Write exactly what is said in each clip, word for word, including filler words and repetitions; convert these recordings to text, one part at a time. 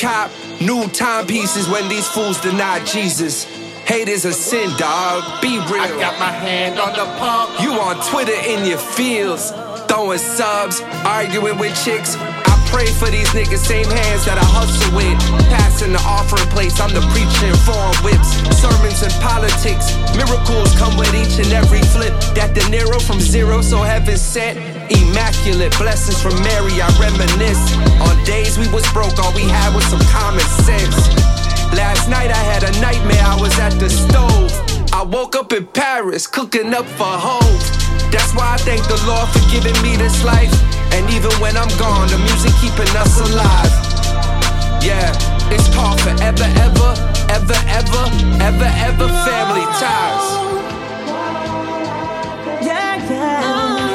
cop new timepieces when these fools deny Jesus. Hate is a sin, dog. Be real. I got my hand on the pump. You on Twitter in your fields, throwing subs, arguing with chicks. I pray for these niggas, same hands that I hustle with. Passing the offering plates, I'm the preacher in foreign whips. Sermons and politics, miracles come with each and every flip. That De Niro from zero, so heaven sent. Immaculate blessings from Mary, I reminisce. On days we was broke, all we had was some common sense. Last night I had a nightmare, I was at the stove. I woke up in Paris, cooking up for hoes. That's why I thank the Lord for giving me this life. And even when I'm gone, the music keeping us alive. Yeah, it's called forever, ever, ever, ever, ever, ever family ties. Yeah, yeah.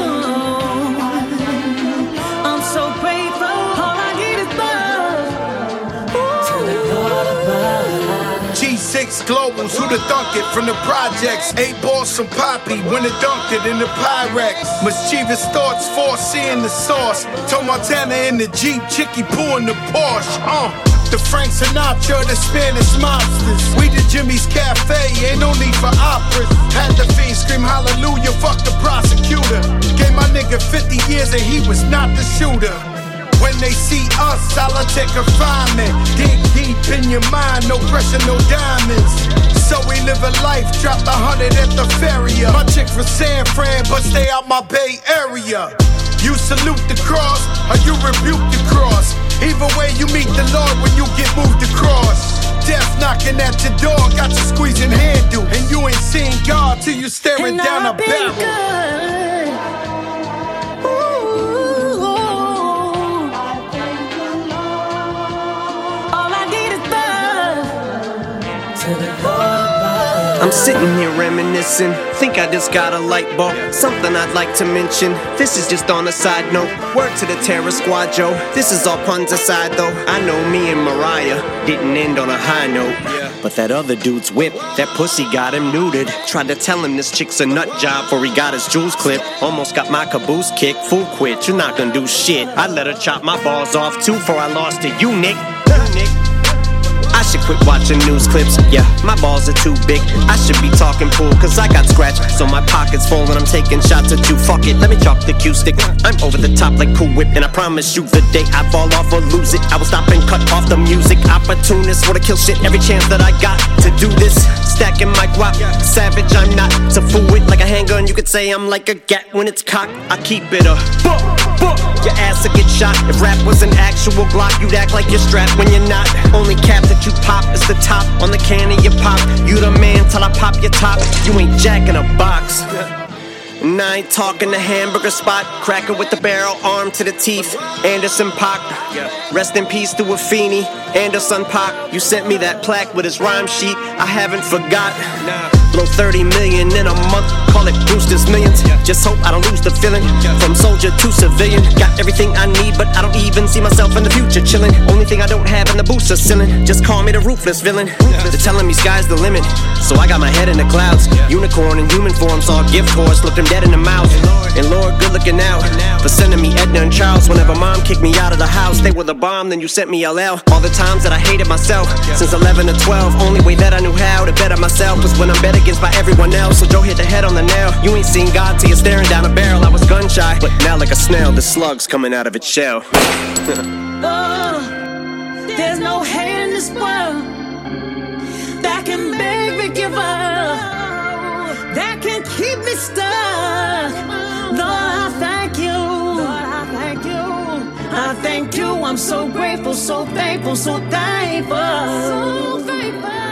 I'm so grateful. All I need is love. Tell the Lord about G six Globals, who the thunk it from the projects. Eight balls from Poppy, when it dunked it in the Pyrex. Mischievous thoughts, foreseeing the sauce. Toe Montana in the Jeep, Chicky Poo in the Porsche. Uh, the Frank Sinatra, the Spanish mobsters. We the Jimmy's Cafe, ain't no need for operas. Had the fiend scream hallelujah, fuck the prosecutor. Gave my nigga fifty years and he was not the shooter. When they see us, solitary confinement. Dig deep in your mind, no pressure, no diamonds. So we live a life, dropped a hundred at the Feria. My chick from San Fran, but stay out my Bay Area. You salute the cross, or you rebuke the cross. Either way, you meet the Lord when you get moved across. Death knocking at your door, got you squeezing handle. And you ain't seen God till you staring and down I've a been barrel. good. I'm sitting here reminiscing, think I just got a light bulb. Something I'd like to mention, this is just on a side note. Word to the Terror Squad, Joe, this is all puns aside though. I know me and Mariah didn't end on a high note, but that other dude's whip, that pussy got him neutered. Tried to tell him this chick's a nut job before he got his jewels clipped. Almost got my caboose kicked, fool quit, you're not gonna do shit. I let her chop my balls off too before I lost to you, Nick. Nick. I should quit watching news clips, yeah, my balls are too big. I should be talking pool, cause I got scratched, so my pocket's full and I'm taking shots at you. Fuck it, let me drop the cue stick. I'm over the top like Cool Whip, and I promise you the day I fall off or lose it, I will stop and cut off the music. Opportunist, wanna kill shit every chance that I got to do this. Stacking my guap, savage I'm not. To fool with like a handgun, you could say I'm like a gat when it's cocked. I keep it a book, book. Your ass will get shot. If rap was an actual Glock, you'd act like you're strapped when you're not. Only cap that you pop is the top on the can of your pop. You the man till I pop your top. You ain't jacking a box. And I ain't talking the hamburger spot. Cracker with the barrel, arm to the teeth. Anderson Paak. Rest in peace to Afeni. Anderson Paak. You sent me that plaque with his rhyme sheet. I haven't forgot. Blow thirty million in a month. Call it Brewster's Millions. Just hope I don't lose the feeling. From soldier to civilian. Got everything I need, but I don't even see myself in the future chilling. Only thing I don't have in the booster ceiling. Just call me the ruthless villain. They're telling me sky's the limit, so I got my head in the clouds. Unicorn in human form, saw a gift horse, looked him dead in the mouth. And Lord, good looking out for sending me Edna and Charles. Whenever mom kicked me out of the house, they were the bomb, then you sent me L L. All the times that I hated myself, since eleven to twelve. Only way that I knew how to better myself was when I'm bet against by everyone else. So Joe hit the head on the nail. You ain't seen God till you're staring down a barrel. I was gun shy, but now like a snail, the slug's coming out of its shell. Oh, there's no hate in this world that can make me give up, that can keep me stuck. Lord, I thank you. Lord, I thank you. I thank you. I'm so grateful, so thankful, so thankful. So thankful.